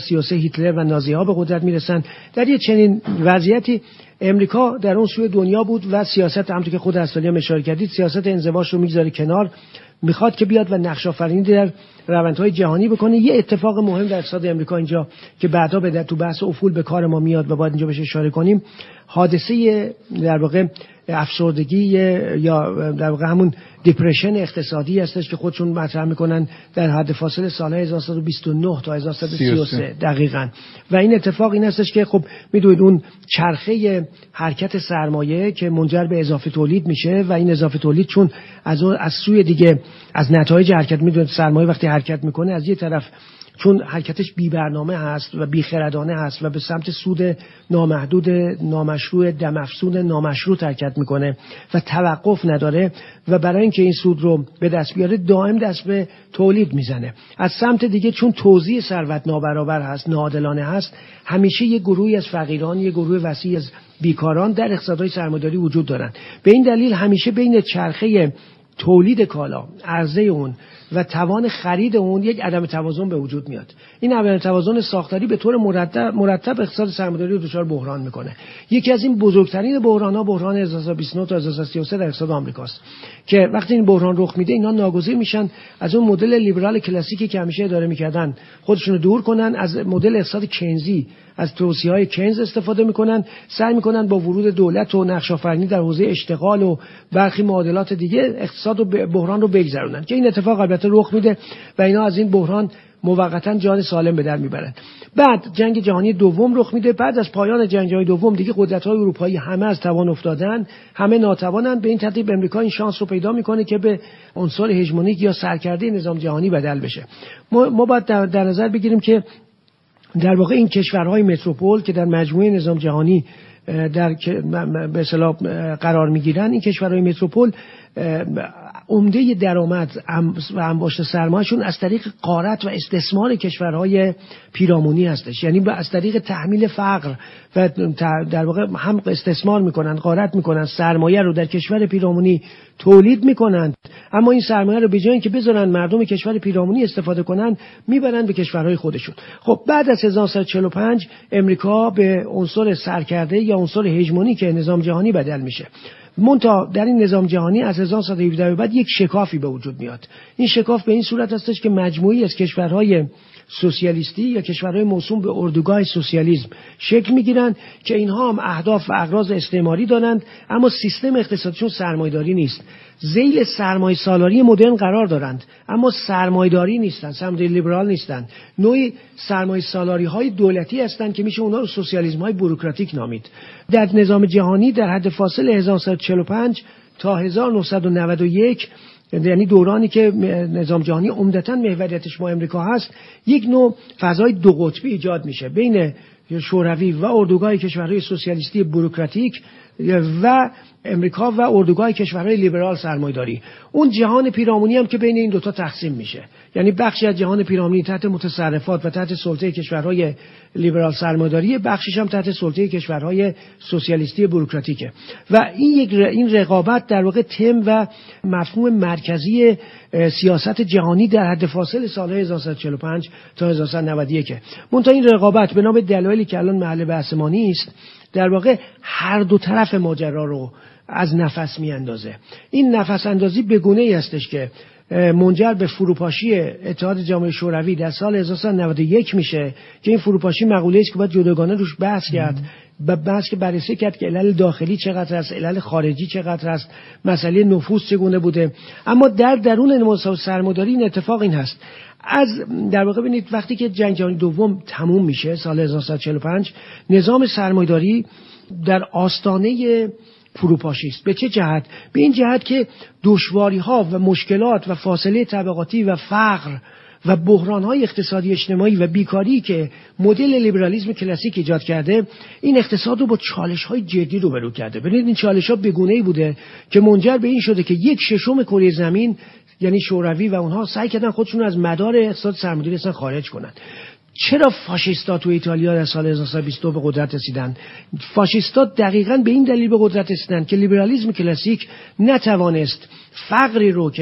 1933 هیتلر و نازی‌ها به قدرت میرسن. در یک چنین وضعیتی امریکا در اون سوی دنیا بود و سیاست، همونطور که خود اسدعلی هم اشاره کردید، سیاست انزواش رو میگذاره کنار، میخواد که بیاد و نقش آفرینی در روندهای جهانی بکنه. یه اتفاق مهم در اقتصاد امریکا اینجا که بعدا تو بحث افول به کار ما میاد و باید اینجا بهش اشاره کنیم، حادثه در واقع افسردگی یا در واقع همون دیپرشن اقتصادی هستش که خودشون مطرح میکنن در حد فاصله سالهای 1929 تا 1933 دقیقاً. و این اتفاق این هستش که خب میدونید اون چرخه حرکت سرمایه که منجر به اضافه تولید میشه و این اضافه تولید چون از سوی دیگه از نتایج حرکت، میدونید سرمایه وقتی حرکت میکنه از یه طرف چون حرکتش بی برنامه هست و بی خردانه هست و به سمت سود نامحدود، نامشروع، دم افزون، نامشروط حرکت میکنه و توقف نداره و برای اینکه این سود رو به دست بیاره دائم دست به تولید میزنه. از سمت دیگه چون توزیع ثروت نابرابر هست، ناعادلانه هست، همیشه یه گروهی از فقیران، یه گروه وسیع از بیکاران در اقتصادهای سرمایه‌داری وجود دارن. به این دلیل همیشه بین چرخه تولید کالا، عرضه اون و توان خرید اون یک عدم توازن به وجود میاد. این عدم توازن ساختاری به طور مرتب اقتصاد سرمایه‌داری رو دچار بحران میکنه. یکی از این بزرگترین بحران‌ها بحران 1929 تا 1933 در اقتصاد آمریکاست که وقتی این بحران رخ میده اینا ناگزیر میشن از اون مدل لیبرال کلاسیکی که همیشه اداره میکردن خودشونو دور کنن، از مدل اقتصاد کینزی، از توصیه‌های کینز استفاده میکنن، سعی میکنن با ورود دولت و نقش آفرینی در حوزه اشتغال و برخی معادلات دیگه اقتصاد و بحران رو بگذرونن که این اتفاق البته رخ میده و اینا از این بحران موقتا جان سالم به در میبرن. بعد جنگ جهانی دوم رخ میده. بعد از پایان جنگ جهانی دوم دیگه قدرت‌های اروپایی همه از توان افتادن، همه ناتوانن. به این ترتیب امریکا این شانس رو پیدا میکنه که به عنصر هژمونیک یا سرکرده نظام جهانی بدل بشه. ما باید در نظر بگیریم که در واقع این کشورهای متروپول که در مجموعه نظام جهانی در به اصطلاح قرار میگیرن، این کشورهای متروپول عمده درآمد و انباشت سرمایه‌شون از طریق غارت و استثمار کشورهای پیرامونی هستش. یعنی از طریق تحمیل فقر و در واقع هم استثمار میکنن، غارت میکنن، سرمایه رو در کشور پیرامونی تولید میکنن، اما این سرمایه رو به جای اینکه بذارن مردم کشور پیرامونی استفاده کنن میبرن به کشورهای خودشون. خب بعد از 1945 امریکا به عنصر سرکرده یا عنصر هژمونیک نظام جهانی بدل میشه. منتها در این نظام جهانی از 1917 به بعد یک شکافی به وجود میاد. این شکاف به این صورت هستش که مجموعی از کشورهای سوسیالیستی یا کشورهای موسوم به اردوگاه سوسیالیسم شکل میگیرن که اینها هم اهداف و اغراض استعماری دارند، اما سیستم اقتصادیشون سرمایه‌داری نیست. ذیل سرمایه سالاری مدرن قرار دارند اما سرمایه‌داری نیستن، سرمایه‌داری لیبرال نیستن. نوعی سرمایه سالاری های دولتی هستند که میشه اونها رو سوسیالیسم های بوروکراتیک نامید. در نظام جهانی در حد فاصله 1945 تا 1991، یعنی دورانی که نظام جهانی عمدتاً محوریتش با امریکا هست، یک نوع فضای دو قطبی ایجاد میشه بین شوروی و اردوگاه کشورهای سوسیالیستی بوروکراتیک و امریکا و اردوگاه کشورهای لیبرال سرمایه‌داری. اون جهان پیرامونی هم که بین این دوتا تقسیم میشه، یعنی بخشی از جهان پیرامونی تحت متصرفات و تحت سلطه کشورهای لیبرال سرمایه‌داری، بخشیش هم تحت سلطه کشورهای سوسیالیستی بوروکراتیکه. و این رقابت در واقع تم و مفهوم مرکزی سیاست جهانی در حد فاصل سالهای 1945 تا 1991. منتها این رقابت به نام دلایلی که الان محل بحث ما نیست، در واقع هر دو طرف ماجرا رو از نفس میاندازه. این نفس اندازی به گونه‌ای هستش که منجر به فروپاشی اتحاد جماهیر شوروی در سال 1991 میشه که این فروپاشی مقوله‌ای است که باید جداگانه روش بحث کرد، بحث که بررسی کرد که علل داخلی چقدر است، علل خارجی چقدر است، مسئله نفوذ چگونه بوده. اما در درون نظام سرمایه‌داری این اتفاق این هست، از در واقع ببینید وقتی که جنگ جهانی دوم تموم میشه سال 1945، نظام سرمایه‌داری در آستانه فروپاشی است. به چه جهت؟ به این جهت که دشواری‌ها و مشکلات و فاصله طبقاتی و فقر و بحران‌های اقتصادی اجتماعی و بیکاری که مدل لیبرالیسم کلاسیک ایجاد کرده، این اقتصاد رو با چالش‌های جدی روبرو کرده. ببینید این چالش‌ها به گونه‌ای بوده که منجر به این شده که 1/6 کره زمین یعنی شوروی و اونها سعی کردن خودشون از مدار اقتصاد سرمایه‌داری اصلا خارج کنن. چرا فاشیستا تو ایتالیا در سال 1922 به قدرت رسیدن؟ فاشیستا دقیقاً به این دلیل به قدرت رسیدن که لیبرالیسم کلاسیک نتوانست فقری رو که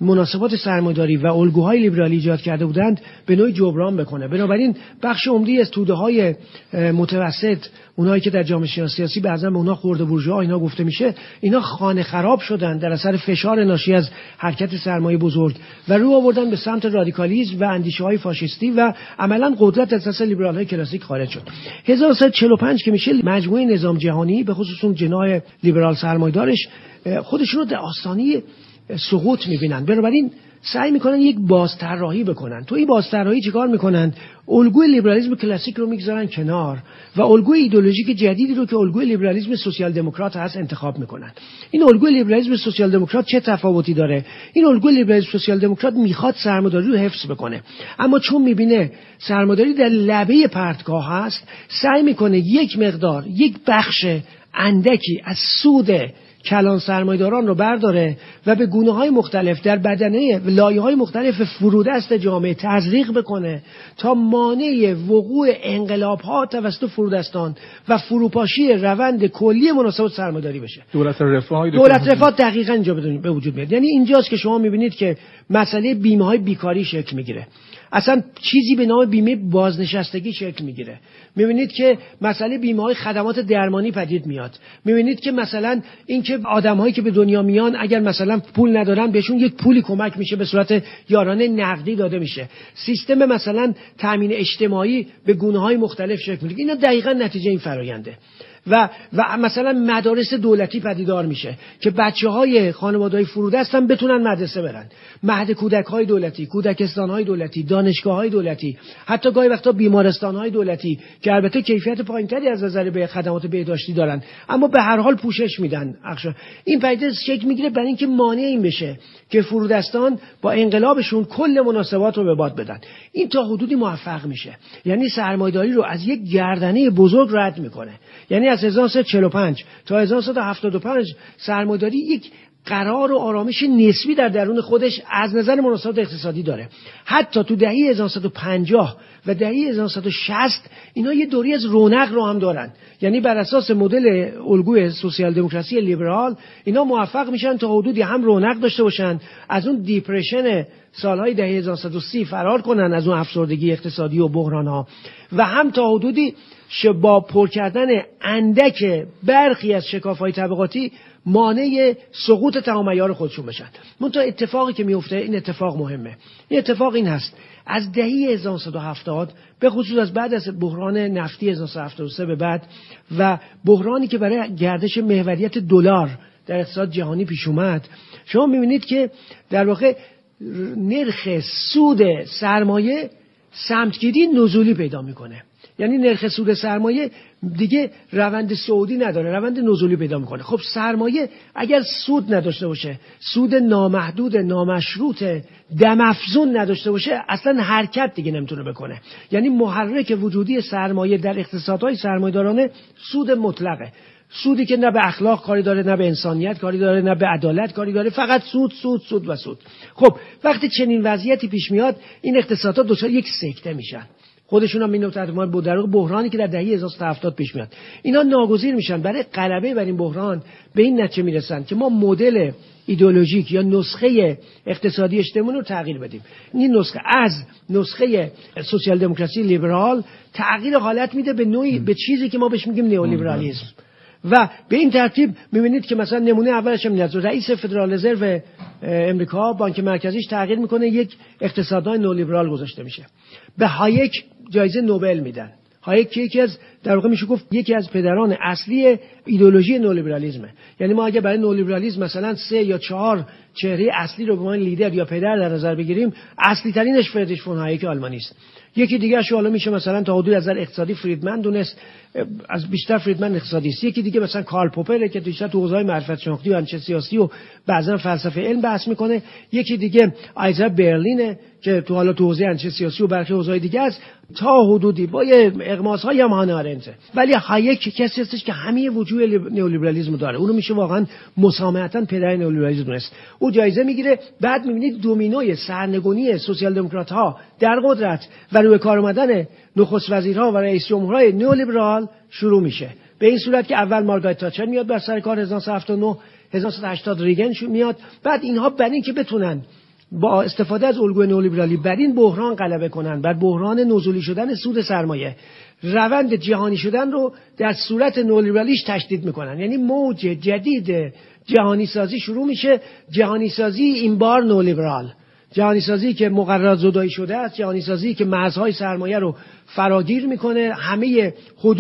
مناسبات سرمایه‌داری و الگوهای لیبرالی ایجاد کرده بودند به نوعی جبران بکنه. بنابراین بخش عمده‌ای از توده‌های متوسط، اونایی که در جامعه سیاسی بعضا به اونها خرده بورژوا اینا گفته میشه، اینا خانه خراب شدن در اثر فشار ناشی از حرکت سرمایه بزرگ و رو آوردن به سمت رادیکالیسم و اندیشه‌های فاشیستی و عملاً قدرت از دست لیبرال‌های کلاسیک خارج شد. 1345 که میشه، مجموعه نظام جهانی به خصوص اون جناح لیبرال سرمایه‌دارش خودشون رو در آستانه سقوط می‌بینن. بنابراین سعی میکنن یک بازطراحی بکنن. تو این بازطراحی چیکار میکنن؟ الگوی لیبرالیسم کلاسیک رو میگذارن کنار و الگوی ایدئولوژیک جدیدی رو که الگوی لیبرالیسم سوسیال دموکرات هست انتخاب میکنن. این الگوی لیبرالیسم سوسیال دموکرات چه تفاوتی داره؟ این الگوی لیبرالیسم سوسیال دموکرات میخواد سرمایه‌داری رو حفظ بکنه، اما چون میبینه سرمایه‌داری در لبه پرتگاه هست، سعی میکنه یک مقدار، یک بخش اندکی از سود کلان سرمایه‌داران رو برداره و به گونه‌های مختلف در بدنه و لایه‌های مختلف فرودست جامعه تزریق بکنه تا مانع وقوع انقلاب‌ها توسط فرودستان و فروپاشی روند کلی مناسبات سرمایه‌داری بشه. دولت رفاه دقیقاً اینجا به وجود میاد. یعنی اینجاست که شما می‌بینید که مسئله بیمه‌های بیکاری شکل می‌گیره. اصلا چیزی به نام بیمه بازنشستگی شکل میگیره. میبینید که مسئله بیمه‌های خدمات درمانی پدید میاد. میبینید که مثلا اینکه آدم‌هایی که به دنیا میان اگر مثلا پول ندارن بهشون یک پولی کمک میشه به صورت یارانه نقدی داده میشه. سیستم مثلا تامین اجتماعی به گونه‌های مختلف شکل میگیره. اینا دقیقاً نتیجه این فراینده. و مثلا مدارس دولتی پدیدار میشه که بچه‌های خانواده‌های فرودست هم بتونن مدرسه برن. مهد کودک‌های دولتی، کودکستان‌های دولتی، دانشگاه‌های دولتی، حتی گاهی وقتا بیمارستان‌های دولتی که البته کیفیت پایین‌تری از نظر به خدمات بهداشتی دارن اما به هر حال پوشش میدن. این پدیده شکل میگیره برای اینکه مانع این بشه که فرودستان با انقلابشون کل مناسبات رو به باد بدن. این تا حدودی موفق میشه. یعنی سرمایه‌داری رو از یک گردنه بزرگ رد میکنه. یعنی از 1345 تا 1375 سرمایه‌داری یک قرار و آرامش نسبی در درون خودش از نظر مناسبات اقتصادی داره. حتی تو دهه 1950 و دهه 1960 اینا یه دوری از رونق رو هم دارن. یعنی بر اساس مدل الگوی سوسیال دموکراسی لیبرال اینا موفق میشن تا حدودی هم رونق داشته باشن، از اون دیپرشن سالهای دهه 1930 فرار کنن، از اون افسردگی اقتصادی و بحران‌ها، و هم تا حدودی با پر کردن اندک برخی از شکاف‌های طبقاتی مانع سقوط تمام عیار خودشون بشن. منتها اتفاقی که میفته، این اتفاق مهمه. این اتفاق این هست: از دهه 1970 به خصوص از بعد از بحران نفتی 1973 به بعد و بحرانی که برای گردش محوریت دلار در اقتصاد جهانی پیش اومد، شما می‌بینید که در واقع نرخ سود سرمایه سمتگیری نزولی پیدا میکنه. یعنی نرخ سود سرمایه دیگه روند صعودی نداره، روند نزولی پیدا میکنه. خب سرمایه اگر سود نداشته باشه، سود نامحدود، نامشروط، دم افزون نداشته باشه، اصلا حرکت دیگه نمیتونه بکنه. یعنی محرک وجودی سرمایه در اقتصادهای سرمایه‌دارانه سود مطلقه. سودی که نه به اخلاق کاری داره، نه به انسانیت کاری داره، نه به عدالت کاری داره، فقط سود سود سود و سود. خب وقتی چنین وضعیتی پیش میاد، این اقتصادها دچار یک سکته میشن. خودشون هم اینو ترجمه در واقع بحرانی که در دهه 1970 پیش میاد، اینا ناگزیر میشن. برای غلبه بر این بحران به این نتیجه میرسن که ما مدل ایدئولوژیک یا نسخه اقتصادی اجتماعی رو تغییر بدیم. این نسخه از نسخه سوسیال دموکراسی لیبرال تغییر حالت میده به نوعی به چیزی که ما بهش میگیم نئولیبرالیسم. و به این ترتیب میبینید که مثلا نمونه اولش هم میاد، رئیس فدرال رزرو امریکا، بانک مرکزیش تغییر میکنه، یک اقتصادهای نئولیبرال گذاشته میشه. به هایک جایزه نوبل میدن. هایک که یکی از در واقع میشه گفت یکی از پدران اصلی ایدئولوژی نئولیبرالیسمه. یعنی ما اگه برای نئولیبرالیسم مثلا 3 یا 4 چهره اصلی رو به عنوان لیدر یا پدر در نظر بگیریم، اصلی ترینش فریدریش فون هایک آلمانی است. یکی دیگه شو حالا میشه مثلا تا حدود از نظر اقتصادی فریدمن دونست، از بیشتر فریدمن اقتصادی است. یکی دیگه مثلا کارل پوپر که بیشتر تو حوزه‌های معرفت شناختی و اندیشه سیاسی و بعضا فلسفه علم بحث میکنه. یکی دیگه آیزا برلینه که تو حالا تو حوزه اندیشه سیاسی و برخی حوزه‌های دیگه است، تا حدودی با اغماس‌های هم هانا آرنت. ولی هایک کسی هستش که همه وجوه نئولیبرالیسم داره. اونو میشه واقعا مسامحتاً پدر نئولیبرالیسم دونست. او جایزه میگیره. بعد میبینید دومینوی سرنگونی سوسیال دموکرات‌ها در قدرت و روی کار اومدن نخست وزیرها و رئیس جمهورهای نئولیبرال شروع میشه. به این صورت که اول مارگارت تاچر میاد بر سر کار 1979، 1980 ریگن میاد. بعد اینها برای اینکه بتونن با استفاده از الگوی نئولیبرالی بر این بحران غلبه کنن، بر بحران نزولی شدن سود سرمایه، روند جهانی شدن رو در صورت نئولیبرالیش تشدید میکنن. یعنی موج جدید جهانی سازی شروع میشه، جهانی سازی این بار نئولیبرال، جهانی سازی که مقررات زدایی شده است، جهانی سازی که مرزهای سرمایه رو فراگیر میکنه، همه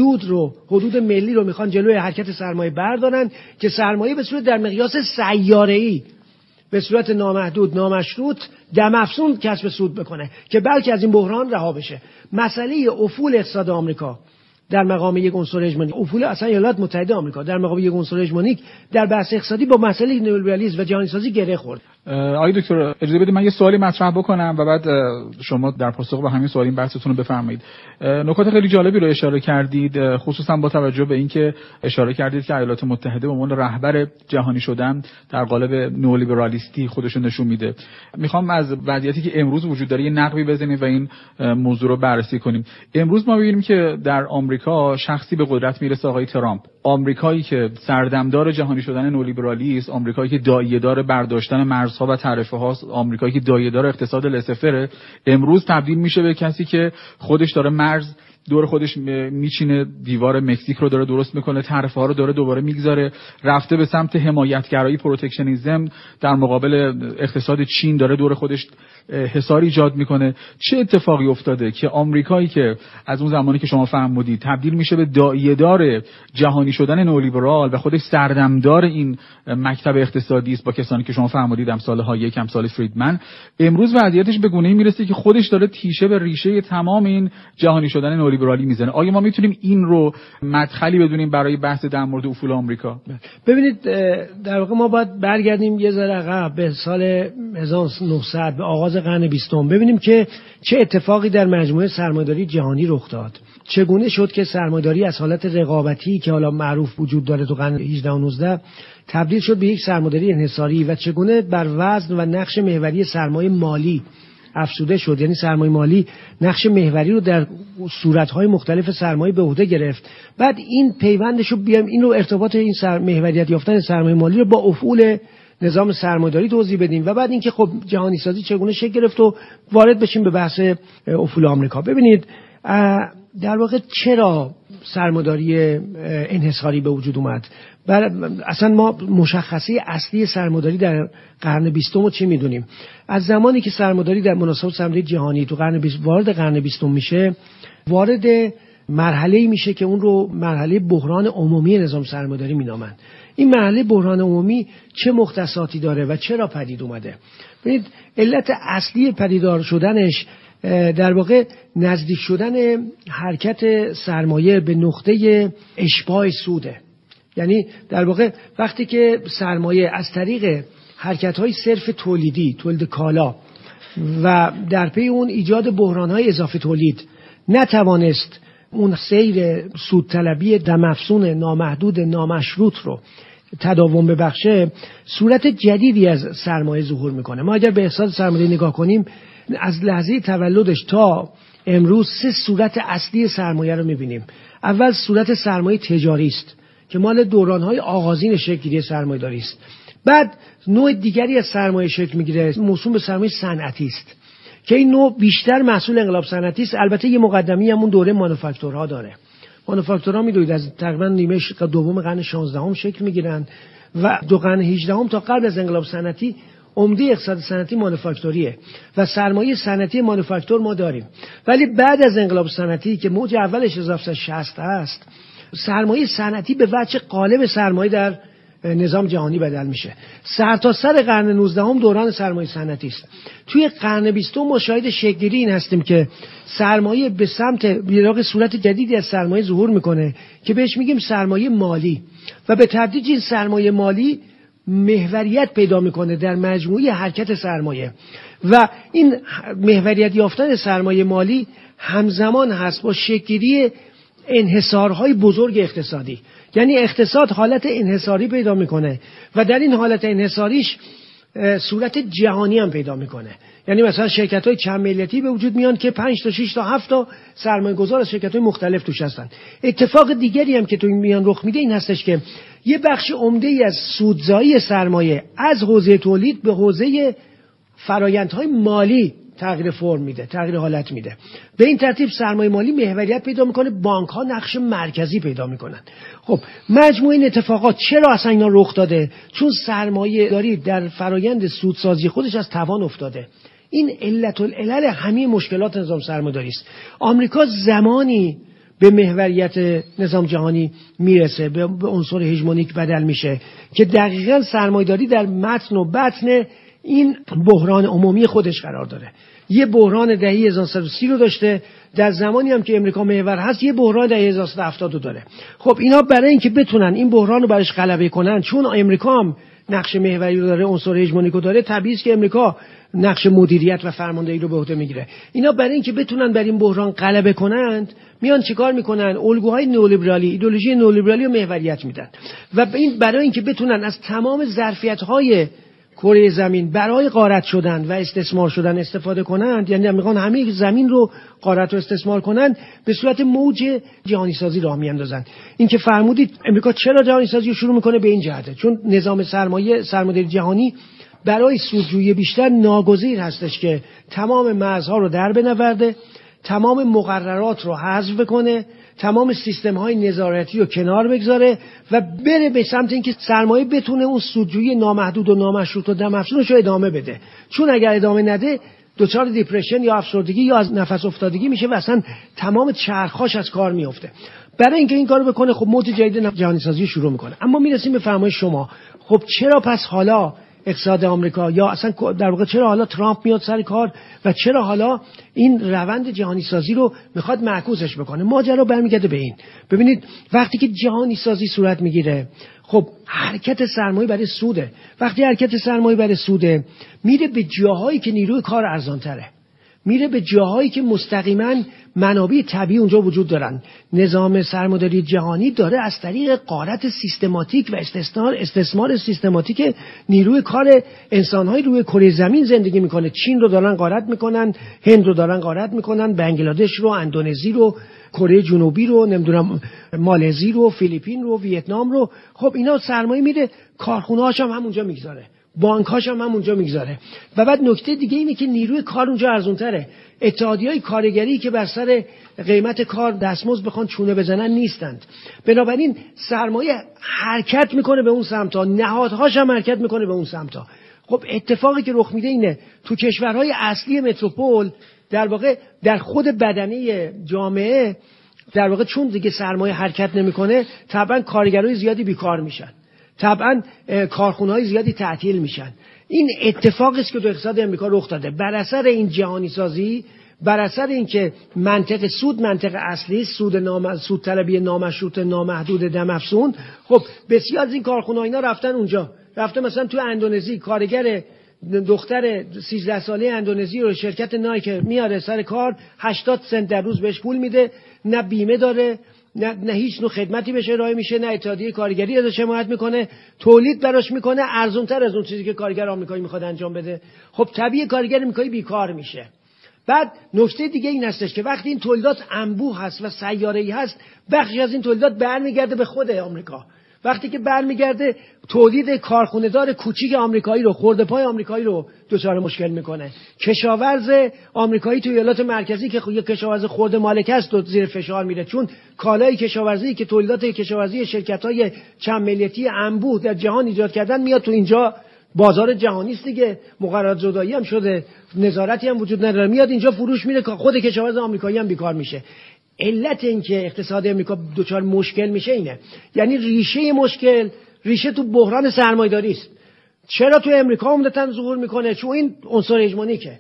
حدود ملی رو میخوان جلوی حرکت سرمایه بردارن که سرمایه به صورت در مقیاس سیاره‌ای به صورت نامحدود نامشروط دم افزون کسب سود بکنه که بلکه از این بحران رها بشه. مسئله افول اقتصاد آمریکا در مقام یک عنصر هژمونیک، افول اصلا ایالات متحده آمریکا در مقام یک عنصر هژمونیک در بحث اقتصادی با مسئله نئولیبرالیسم و جهانی سازی گره خورد. آقای دکتر اجازه بدید من یه سوالی مطرح بکنم و بعد شما در پاسخ به همین سوال این بحثتون رو بفرمایید. نکات خیلی جالبی رو اشاره کردید، خصوصا با توجه به اینکه اشاره کردید که ایالات متحده به عنوان رهبر جهانی شدن در قالب نئولیبرالیستی خودش رو نشون میده. میخوام از وضعیتی که امروز وجود داره یه نقبی بزنیم و این موضوع رو بررسی کنیم. امروز ما می‌بینیم که در آمریکا شخصی به قدرت میرسه، آقای ترامپ. آمریکایی که سردمدار جهانی شدن نئولیبرالی است، آمریکایی که داعیه‌دار برداشتن مرزها و تعرفه هاست، آمریکایی که داعیه‌دار اقتصاد لسفره، امروز تبدیل میشه به کسی که خودش داره مرز دور خودش میچینه، دیوار مکزیک رو داره درست میکنه، تعرفه ها رو داره دوباره میگذاره، رفته به سمت حمایتگرایی، پروتکشنیسم در مقابل اقتصاد چین داره دور خودش حصار ایجاد میکنه. چه اتفاقی افتاده که آمریکایی که از اون زمانی که شما فرمودید تبدیل میشه به داعیه‌دار جهانی شدن نئولیبرال و خودش سردمدار این مکتب اقتصادی است با کسانی که شما فرمودید امثال هایک، امثال فریدمن، امروز وضعیتش به گونه‌ای میرسه که خودش داره تیشه به ریشه تمام این جهانی شدن نئولیبرالی میزنه. آیا ما میتونیم این رو مدخلی بدونیم برای بحث در مورد افول آمریکا؟ ببینید در واقع ما باید برگردیم یه ذره عقب به سال 1900 به آغاز قرن 20 ببینیم که چه اتفاقی در مجموعه سرمایه‌داری جهانی رخ داد. چگونه شد که سرمایه‌داری از حالت رقابتی که حالا معروف وجود داره تو قرن 18 و 19 تبدیل شد به یک سرمایه‌داری انحصاری و چگونه بر وزن و نقش محوری سرمایه مالی افزوده شد. یعنی سرمایه مالی نقش محوری رو در صورت‌های مختلف سرمایه به عهده گرفت. بعد این پیوندش رو بیام این رو ارتباط این محوریت یافتن سرمایه مالی رو با افول نظام سرمایه‌داری توضیح بدیم و بعد اینکه خب جهانی سازی چگونه شکل گرفت و وارد بشیم به بحث افول آمریکا. ببینید در واقع چرا سرمایه‌داری انحصاری به وجود اومد؟ اصلا ما مشخصه اصلی سرمایه‌داری در قرن 20 رو چی میدونیم؟ از زمانی که سرمایه‌داری در مناسبات سرمایه‌داری جهانی تو قرن 20 وارد قرن 20 میشه، وارد مرحله‌ای میشه که اون رو مرحله بحران عمومی نظام سرمایه‌داری مینامند. این مرحله بحران عمومی چه مختصاتی داره و چرا پدید اومده؟ ببینید علت اصلی پدیدار شدنش در واقع نزدیک شدن حرکت سرمایه به نقطه اشباع سوده. یعنی در واقع وقتی که سرمایه از طریق حرکت‌های صرف تولیدی، تولید کالا و در پی اون ایجاد بحران‌های اضافه تولید نتوانست اون سیر سودطلبی دم‌افزون نامحدود نامشروط رو تداوم ببخشه، صورت جدیدی از سرمایه ظهور میکنه. ما اگر به اقتصاد سرمایه نگاه کنیم، از لحظه تولدش تا امروز 3 صورت اصلی سرمایه رو میبینیم. اول صورت سرمایه تجاری است که مال دوران‌های آغازین شکل‌گیری سرمایه‌داری است. بعد نوع دیگری از سرمایه شکل میگیره موسوم به سرمایه صنعتی است که این نوع بیشتر محصول انقلاب صنعتی است. البته یه مقدمی همون دوره مانوفاکتورها داره. مانوفاکتورها میدونید از تقریبا نیمه دوم قرن 16 شکل میگیرن و دو قرن 18 تا قبل از انقلاب صنعتی عمده اقتصاد صنعتی مانوفاکتوریه و سرمایه صنعتی مانوفاکتور ما داریم. ولی بعد از انقلاب صنعتی که موج اولش 1960 است، سرمایه صنعتی به وجه قالب سرمایه در نظام جهانی بدل میشه. سرتاسر قرن 19 دوران سرمایه صنعتی است. توی قرن 20 مشاهده شکل‌گیری این هستیم که سرمایه به سمت بیراق صورت جدیدی از سرمایه ظهور میکنه که بهش میگیم سرمایه مالی و به تدریج این سرمایه مالی محوریت پیدا میکنه در مجموعه حرکت سرمایه و این محوریت یافتن سرمایه مالی همزمان هست با شکل‌گیری انحصارهای بزرگ اقتصادی. یعنی اقتصاد حالت انحصاری پیدا میکنه و در این حالت انحصاریش صورت جهانی هم پیدا میکنه. یعنی مثلا شرکت‌های چند ملیتی به وجود میان که 5 تا 6 تا 7 تا سرمایه‌گذار از شرکت‌های مختلف توش هستن. اتفاق دیگری هم که تو میان رخ میده این هستش که یه بخش عمده‌ای از سودزایی سرمایه از حوزه تولید به حوزه فرآیندهای مالی تغییر فرم میده، تغییر حالت میده. به این ترتیب سرمایه مالی محوریت پیدا میکنه، بانک ها نقش مرکزی پیدا میکنن. خب مجموع این اتفاقات چرا اصلا اینا رخ داده؟ چون سرمایه داری در فرآیند سودسازی خودش از توان افتاده. این علت العلل همه مشکلات نظام سرمایه‌داری است. آمریکا زمانی به محوریت نظام جهانی میرسه، به عنصر هژمونیک بدل میشه که دقیقاً سرمایه‌داری در متن و بطن این بحران عمومی خودش قرار داره. یه بحران دهه 1930 رو داشته، در زمانی هم که امریکا محور هست یه بحران دهه 1970 رو داره. خب اینا برای اینکه بتونن این بحران رو برش غلبه کنن، چون امریکا هم نقش محوری رو داره، عنصر هژمونیک رو داره، طبیعیه که امریکا نقش مدیریت و فرماندهی رو به عهده میگیره. اینا برای اینکه بتونن بر این بحران غلبه کنند میان چیکار میکنن؟ الگوهای نئولیبرالی، ایدئولوژی نئولیبرالی رو محوریت میدن و این برای اینکه بتونن از تمام ظرفیت‌های کره زمین برای غارت شدن و استثمار شدن استفاده کنند، یعنی میخوان همه زمین رو غارت و استثمار کنند، به صورت موج جهانی سازی راه میاندازن. این که فرمودید امریکا چرا جهانی سازی رو شروع میکنه، به این جهته چون نظام سرمایه‌داری جهانی برای سودجویی بیشتر ناگزیر هستش که تمام مرزها رو در بنورده، تمام مقررات رو حذف کنه، تمام سیستم‌های نظارتی رو کنار بگذاره و بره به سمت اینکه سرمایه بتونه اون سودجویی نامحدود و نامشروط و دم‌افزونش رو ادامه بده. چون اگر ادامه نده دچار دیپرشن یا افسردگی یا از نفس افتادگی میشه و اصلا تمام چرخاش از کار میفته. برای اینکه این کارو بکنه خب موج جدید جهانی سازی شروع میکنه. اما میرسیم به فرمایش شما، خب چرا پس حالا اقتصاد آمریکا یا اصلا در واقع چرا حالا ترامپ میاد سر کار و چرا حالا این روند جهانی سازی رو میخواد معکوسش بکنه؟ ماجرا برمیگرده به این. ببینید وقتی که جهانی سازی صورت میگیره، خب حرکت سرمایه برای سوده. وقتی حرکت سرمایه برای سوده، میره به جاهایی که نیروی کار ارزانتره، میره به جاهایی که مستقیما منابع طبیعی اونجا وجود دارن. نظام سرمایه‌داری جهانی داره از طریق غارت سیستماتیک و استثمار سیستماتیک نیروی کار انسان‌های روی کره زمین زندگی میکنه. چین رو دارن غارت میکنن، هند رو دارن غارت میکنن، بنگلادش رو، اندونزی رو، کره جنوبی رو، نمیدونم مالزی رو، فیلیپین رو، ویتنام رو. خب اینا سرمایه میره، کارخونه‌هاش هم همونجا میگذاره، بانک‌هاش هم همونجا میگذاره. و بعد نکته دیگه اینه که نیروی کار اونجا ارزان‌تره. اتحادیه‌های کارگری که بر سر قیمت کار دستمزد بخوان چونه بزنن نیستند. بنابراین سرمایه حرکت میکنه به اون سمتا، نهادهاش هم حرکت میکنه به اون سمتا. خب اتفاقی که رخ میده اینه تو کشورهای اصلی متروپول در واقع در خود بدنه جامعه در واقع چون دیگه سرمایه حرکت نمیکنه، طبعا کارگرای زیادی بیکار میشن، طبعا کارخونه‌های زیادی تعطیل میشن. این اتفاقی است که تو اقتصاد امریکا رخ داده بر اثر این جهانی سازی، بر اثر اینکه منطق سود منطق اصلی، سود طلبی نامشروط نامحدود دم‌افزون. خب بسیار از این کارخونه‌ها اینا رفتن اونجا، رفته مثلا تو اندونزی کارگر دختر 13 ساله اندونزی رو شرکت نایک میاره سر کار، 80 سنت در روز بهش پول میده، نه بیمه داره، نه هیچ نوع خدمتی بهش ارائه میشه، نه اتحادیه کارگری ازش حمایت میکنه، تولید براش میکنه ارزان‌تر از اون چیزی که کارگر آمریکایی میخواد انجام بده. خب طبیعی کارگر آمریکایی بیکار میشه. بعد نکته دیگه این هستش که وقتی این تولیدات انبوه هست و سیاره‌ای هست، بخشی از این تولیدات برمیگرده به خود آمریکا. وقتی که برمیگرده تولید کارخونه‌دار کوچیک آمریکایی رو، خرده پای آمریکایی رو دچار مشکل میکنه. کشاورز آمریکایی تو ایالات مرکزی که یک کشاورز خرده مالکه است زیر فشار میره، چون کالای کشاورزی که تولیدات کشاورزی شرکت‌های چند ملیتی انبوه در جهان ایجاد کردن میاد تو اینجا. بازار جهانی است دیگه، مقررات زدایی هم شده، نظارتی هم وجود نداره، میاد اینجا فروش میره، خود کشاورز آمریکایی هم بیکار میشه. علت این که اقتصاد امریکا دچار مشکل میشه اینه، یعنی ریشه مشکل ریشه تو بحران سرمایه‌داری است. چرا تو امریکا عمدتاً ظهور میکنه؟ چون این عنصر هژمونیکه.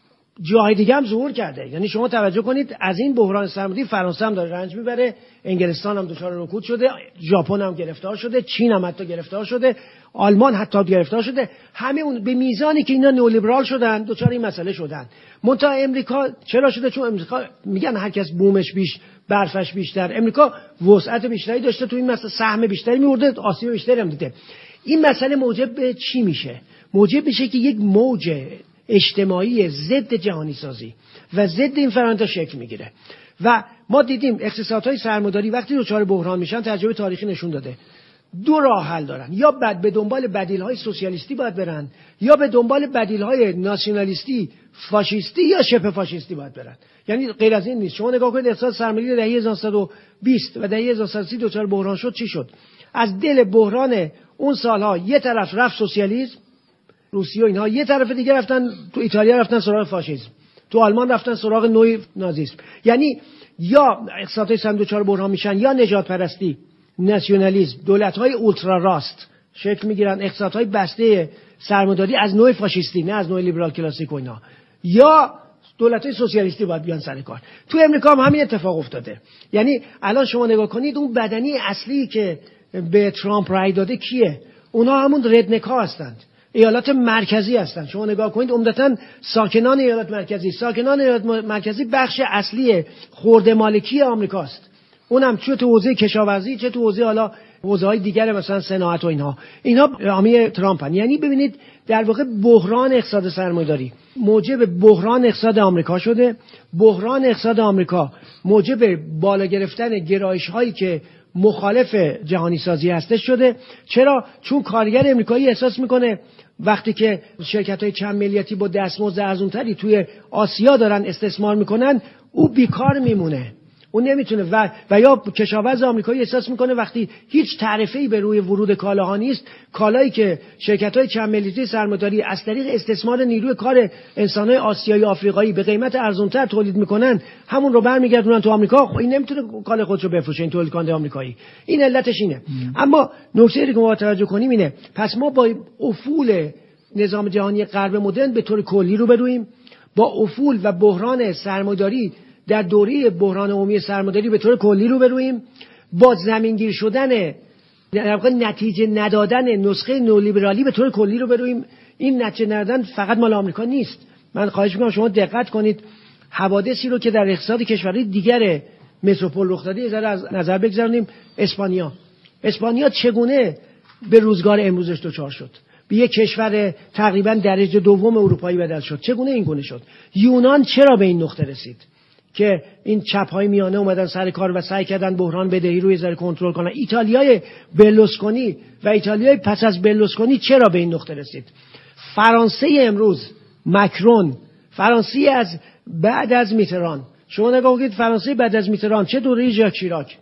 جای دیگه هم ظهور کرده. یعنی شما توجه کنید از این بحران سرمایه‌داری فرانسه هم داره رنج میبره، انگلستان هم دچار رکود شده، ژاپن هم گرفتار شده، چین هم حتی گرفتار شده، آلمان حتی گرفتار شده. همه اون به میزانی که اینا نئولیبرال شدن دچار این مسئله شدن. منتها امریکا چرا شده؟ چون امریکا میگن هر کس بومش بیش برفش بیشتر، امریکا وسعت بیشتری داشته تو این مسئله، سهم بیشتری میورده، آسیب بیشتری هم دیده. این مسئله موجب به چی میشه؟ موجب میشه که یک موج اجتماعی ضد جهانی سازی و ضد این فرآیندها شکل میگیره. و ما دیدیم اقتصادهای سرمایه‌داری وقتی دچار بحران میشن، تجربه تاریخی نشون داده دو راه حل دارن، یا به دنبال بدیل‌های سوسیالیستی باید برن، یا به دنبال بدیل‌های ناسیونالیستی، فاشیستی یا شبه فاشیستی باید برن. یعنی غیر از این نیست. شما نگاه کنید اقتصاد سرمایه‌داری دهه 1920 و دهه 1930 دچار بحران شد، چی شد؟ از دل بحران اون سالها یه طرف رفت سوسیالیسم، روسیه و اینها، یه طرف دیگه رفتن تو ایتالیا رفتن سراغ فاشیسم، تو آلمان رفتن سراغ نوع نازیسم. یعنی یا اقتصادهای سهم دچار بحران میشن، یا نجات پرستی، ناسیونالیسم، دولت‌های اولترا راست شکل میگیرن، اقتصادهای بسته سرمایه‌داری از نوع فاشیستی نه از نوع لیبرال کلاسیک و اینا، یا دولت‌های سوسیالیستی باید بیان سر کار. تو امریکا هم همین اتفاق افتاده. یعنی الان شما نگاه کنید اون بدنی اصلی که به ترامپ رای داده کیه؟ اونا همون ردنک‌ها هستند، ایالات مرکزی هستند. شما نگاه کنید عمدتاً ساکنان ایالات مرکزی بخش اصلی خرده مالکی آمریکاست. اونم چه تو حوزه کشاورزی، چه تو حوزه حالا حوزه‌های دیگر مثلا صنعت و اینها حامی ترامپن. یعنی ببینید در واقع بحران اقتصاد سرمایه‌داری موجب بحران اقتصاد آمریکا شده. بحران اقتصاد آمریکا موجب بالا گرفتن گرایش‌هایی که مخالف جهانی سازی هستش شده. چرا؟ چون کارگر امریکایی احساس میکنه وقتی که شرکت‌های چند ملیتی با دستمزد ارزان‌تری توی آسیا دارن استثمار میکنن، او بیکار میمونه، اون نمیتونه. و یا کشاورز آمریکایی احساس میکنه وقتی هیچ تعرفه‌ای به روی ورود کالاها نیست، کالایی که شرکت‌های چند ملیتی سرمایه‌داری از طریق استثمار نیروی کار انسان‌های آسیایی آفریقایی به قیمت ارزان‌تر تولید میکنن، همون رو برمیگردونن تو آمریکا. این نمیتونه کالا خودشو بفروشه، این تولید کننده آمریکایی. این علتش اینه. اما نکته‌ای که ما توجه کنیم اینه، پس ما با افول نظام جهانی غرب مدرن به طور کلی رو برویم، با افول و بحران سرمایه‌داری در دوره بحران عمومی سرمایه‌داری به طور کلی رو برویم، با زمینگیر شدن در واقع نتیجه ندادن نسخه نولیبرالی به طور کلی رو برویم. این نتیجه ندادن فقط مال آمریکا نیست. من خواهش می‌کنم شما دقت کنید حوادثی رو که در اقتصاد کشورهای دیگر متروپول رخ داده ذره از نظر بگذاریم. اسپانیا چگونه به روزگار امروزش دچار شد؟ به یک کشور تقریبا درجه دوم اروپایی بدل شد. چگونه این گونه شد؟ یونان چرا به این نقطه رسید که این چپ‌های میانه اومدن سر کار و سعی کردن بحران بدهی رو یه ذره کنترل کنن؟ ایتالیای برلوسکونی و ایتالیای پس از برلوسکونی چرا به این نقطه رسید؟ فرانسه امروز ماکرون، فرانسه از بعد از میتران، شما نگاه کنید فرانسه بعد از میتران، چه دوره ژاک شیراک،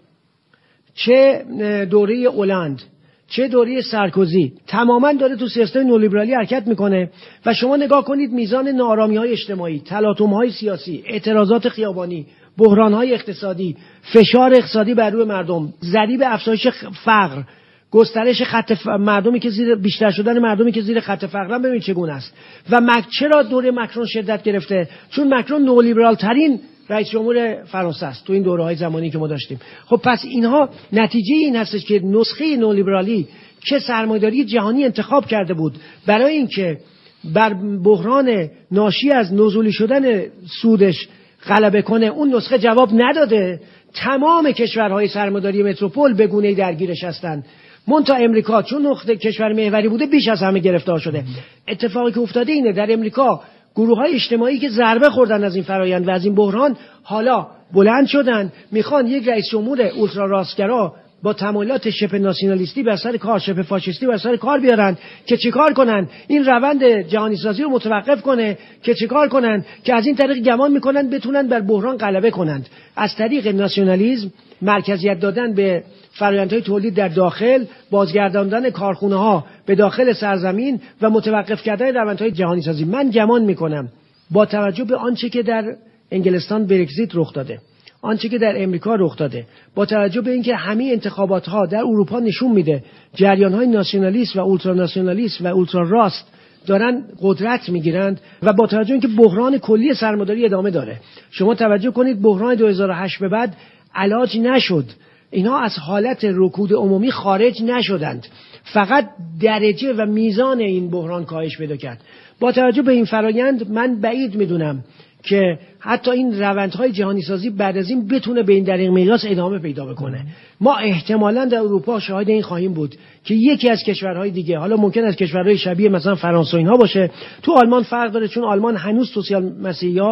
چه دوره اولند، چه دوره سارکوزی، تماما داره تو سیاست نولیبرالی حرکت میکنه. و شما نگاه کنید میزان ناآرامی‌های اجتماعی، تلاطم‌های سیاسی، اعتراضات خیابانی، بحران‌های اقتصادی، فشار اقتصادی بر روی مردم، ضریب افزایش فقر، گسترش خط مردمی که زیر بیشتر شدن مردمی که زیر خط فقرن، ببین چگونه است. و چرا دوره ماکرون شدت گرفته؟ چون ماکرون نولیبرال ترین رئیس جمهور فرانسه است تو این دوره‌های زمانی که ما داشتیم. خب پس اینها نتیجه این هستش که نسخه نولیبرالی که سرمایه‌داری جهانی انتخاب کرده بود برای اینکه بر بحران ناشی از نزولی شدن سودش غلبه کنه، اون نسخه جواب نداده. تمام کشورهای سرمایه‌داری متروپول به گونه‌ای درگیرش هستند. منتها امریکا چون نقطه کشور محوری بوده بیش از همه گرفتار شده. اتفاقی که افتاده اینه در امریکا گروه‌های اجتماعی که ضربه خوردن از این فرایند و از این بحران حالا بلند شدن، میخوان یک رئیس جمهور اولترا راستگرا با تمایلات شبه ناسیونالیستی بر سر کار، شبه فاشیستی بر سر کار بیارن که چیکار کنن؟ این روند جهانی سازی رو متوقف کنه. که چیکار کنن؟ که از این طریق گمان میکنن بتونن بر بحران غلبه کنند. از طریق ناسیونالیسم، مرکزیت دادن به فرآیندهای تولید در داخل، بازگرداندن کارخونه‌ها به داخل سرزمین و متوقف کردن روندهای جهانی سازی. من گمان میکنم با توجه به آنچه که در انگلستان برگزیت رخ داده، آنچه که در امریکا رخ داده، با توجه به اینکه همه انتخابات‌ها در اروپا نشون میده جریان‌های ناسیونالیست و اولترا ناسیونالیست و اولترا راست دارن قدرت میگیرند، و با توجه اینکه بحران کلی سرمایه‌داری ادامه داره. شما توجه کنید بحران 2008 به بعد علاج نشد. اینا از حالت رکود عمومی خارج نشدند، فقط درجه و میزان این بحران کاهش پیدا کرد. با توجه به این فرایند من بعید میدونم که حتی این روندهای جهانی سازی بعد از این بتونه به این دریغ میراث ادامه پیدا بکنه. ما احتمالاً در اروپا شاهد این خواهیم بود که یکی از کشورهای دیگه، حالا ممکن است کشورهای شبیه مثلا فرانسه اینها باشه، تو آلمان فرق داره چون آلمان هنوز سوسیال مسیحی‌ها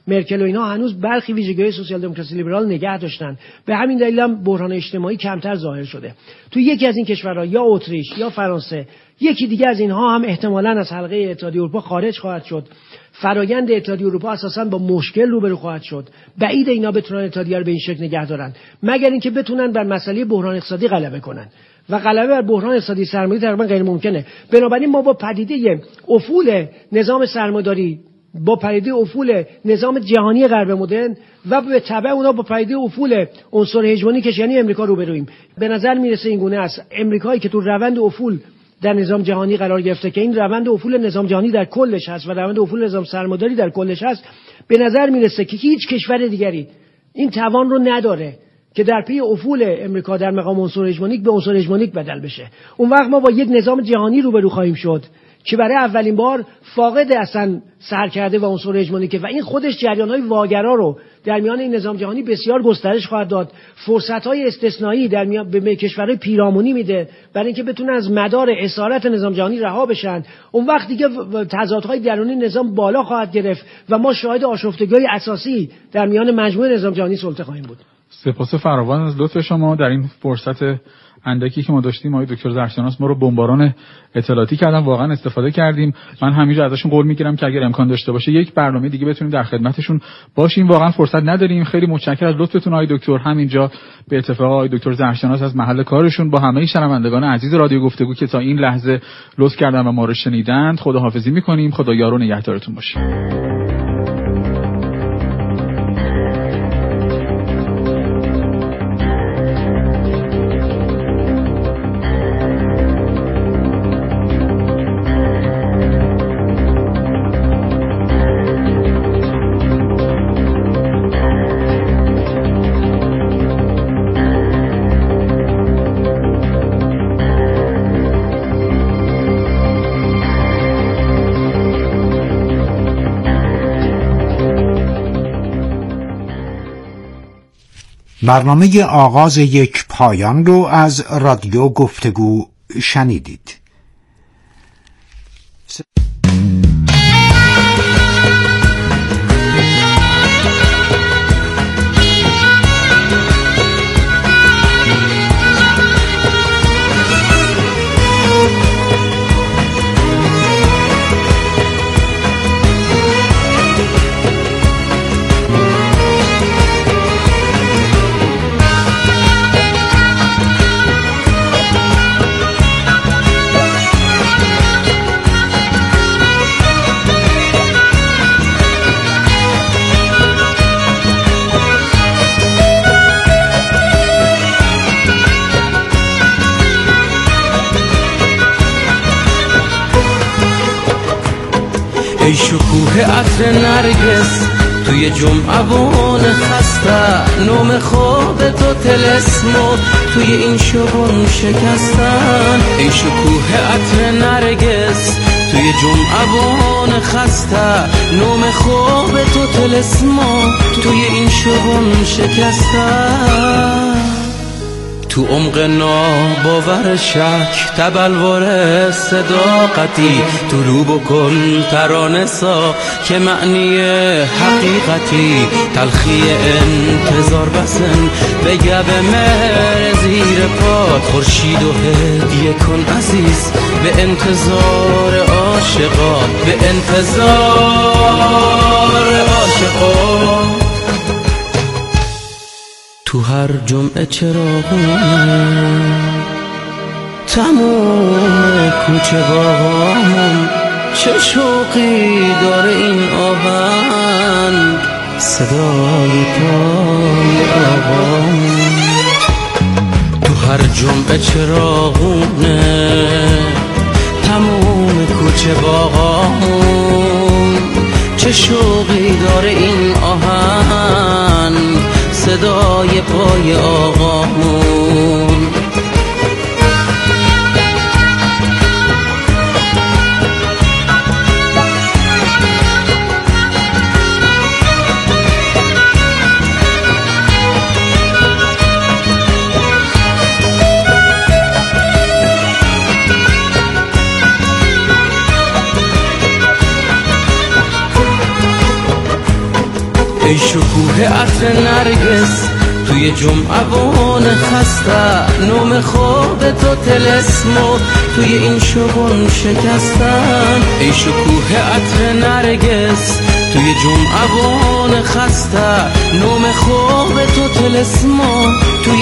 مرکل و اینا هنوز برخی ویژگی‌های سوسیال دموکراسی لیبرال نگه داشتن. به همین دلیل هم بحران اجتماعی کمتر ظاهر شده. تو یکی از این کشورها یا اتریش یا فرانسه، یکی دیگه از اینها هم احتمالاً از حلقه اتحادیه اروپا خارج خواهد شد. فرایند اتحادیه اروپا اساساً با مشکل روبرو خواهد شد. بعید اینا بتونن اتحادیه رو به این شکل نگه دارن، مگر اینکه بتونن بر مسئله بحران اقتصادی غلبه کنن و غلبه بر بحران اقتصادی سرمایه‌داری تقریبا غیر ممکنه. بنابراین ما با پدیده افول نظام سرمایه‌داری، با پدیده افول نظام جهانی غرب مدرن و به تبع اونا با پدیده افول عنصر هژمونیکش یعنی امریکا روبرویم. به نظر میرسه این گونه است. امریکایی که تو روند افول در نظام جهانی قرار گرفته که این روند افول نظام جهانی در کلش هست و روند افول نظام سرمایه‌داری در کلش هست، به نظر میرسه که هیچ کشور دیگری این توان رو نداره که در پی افول امریکا در مقام عنصر هژمونیک به عنصر هژمونیک بدل بشه. اون وقت ما با یک نظام جهانی روبرو خواهیم شد که برای اولین بار فاقد اصلا سرکرده و عنصر هژمونیکه و این خودش جریان‌های واگرا رو در میان این نظام جهانی بسیار گسترش خواهد داد. فرصت‌های استثنایی در میان به کشورهای پیرامونی میده برای اینکه بتونن از مدار اسارت نظام جهانی رها بشن. اون وقت دیگه تضادهای درونی نظام بالا خواهد گرفت و ما شاهد آشفتگی اساسی در میان مجموعه نظام جهانی سلطه خواهیم بود. سپاس فراوان از لطف شما. در این فرصت اندکی که ما داشتیم آقای دکتر زرشناس ما رو بمباران اطلاعاتی کردن، واقعا استفاده کردیم. من همینجا ازشون قول میگیرم که اگر امکان داشته باشه یک برنامه دیگه بتونیم در خدمتشون باشیم. واقعا فرصت نداریم. خیلی متشکرم از لطفتون آقای دکتر. همینجا به اتفاق آقای دکتر زرشناس از محل کارشون با همه شنوندگان عزیز رادیو گفتگو که تا این لحظه لطف کردن و ما رو شنیدند خداحافظی می‌کنیم. خدا یار و نگهدارتون باشه. برنامه آغاز یک پایان رو از رادیو گفتگو شنیدید. ای شکوه عطر نرگس توی جمعوان خسته، نام خواب تو طلسمو توی این شبون شکستن. ای شکوه عطر نرگس توی جمعوان خسته، نام خواب تو طلسمو توی این شبون شکستن. تو عمق ناباور شک تبلور صداقتی، طلوع بکن ترانه سا که معنی حقیقتی. تلخی انتظار بسن به گب مهر زیر پات، خورشید و هدیه کن عزیز به انتظار عاشقات، به انتظار عاشقات. تو هر جمعه چراغونه تموم کوچه باغامون، چه شوقی داره این آهنگ صدای پای آقامون. تو هر جمعه چراغونه تموم کوچه باغامون، چه شوقی داره این آهنگ صدای پای آقامون. ای شکوه عطر نرگس توی جمعوان خسته، نوم خواب تو طلسمو توی این شگون شکستن. ای شکوه عطر نرگس توی جمعوان خسته، نوم خواب تو طلسمو توی